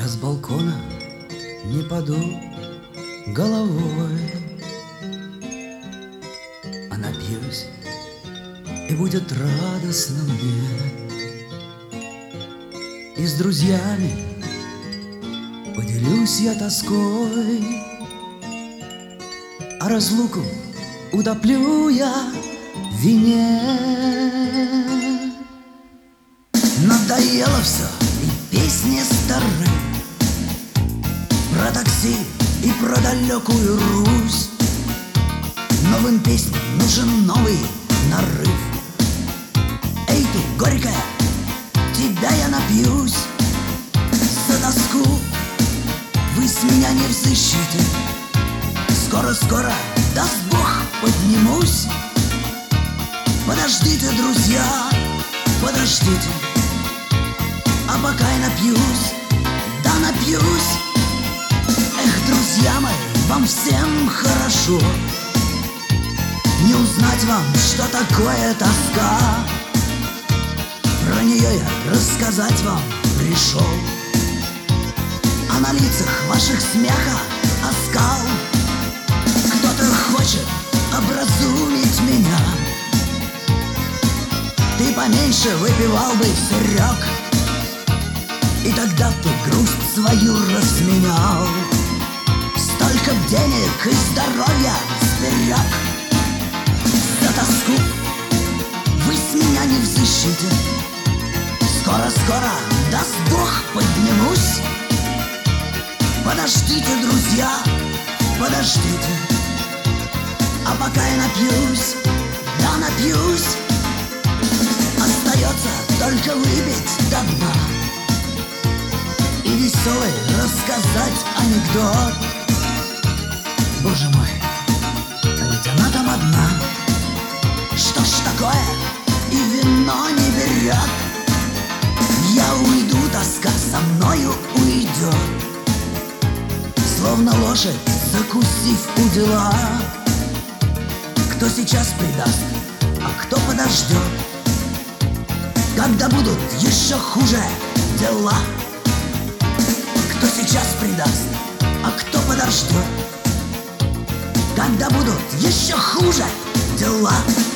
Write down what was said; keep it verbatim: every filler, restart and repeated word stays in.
Я с балкона не паду головой, а напьюсь, и будет радостно мне. И с друзьями поделюсь я тоской, а разлуку утоплю я в вине. Надоело все, и песни стары про такси и про далекую Русь. Новым песням нужен новый нарыв. Эй ты, горькая, тебя я напьюсь. За тоску вы с меня не взыщите. Скоро-скоро, даст Бог, поднимусь. Подождите, друзья, подождите. А пока я напьюсь, да напьюсь. Эх, друзья мои, вам всем хорошо. Не узнать вам, что такое тоска. Про нее я рассказать вам пришел. А на лицах ваших смеха оскал. Кто-то хочет образумить меня. Ты поменьше выпивал бы, Серег, и тогда ты грусть свою разменял. Столько б денег и здоровья сберег. За тоску вы с меня не взыщите. Скоро-скоро, даст Бог, поднимусь. Подождите, друзья, подождите. А пока я напьюсь, да напьюсь. Остается только выпить до дна и веселый рассказать анекдот. Боже мой, а ведь она там одна. Что ж такое, и вино не берет. Я уйду, тоска со мною уйдет. Словно лошадь, закусив у дела. Кто сейчас предаст, а кто подождет. Когда будут еще хуже дела. Кто сейчас предаст, а кто подождет. Когда будут еще хуже дела.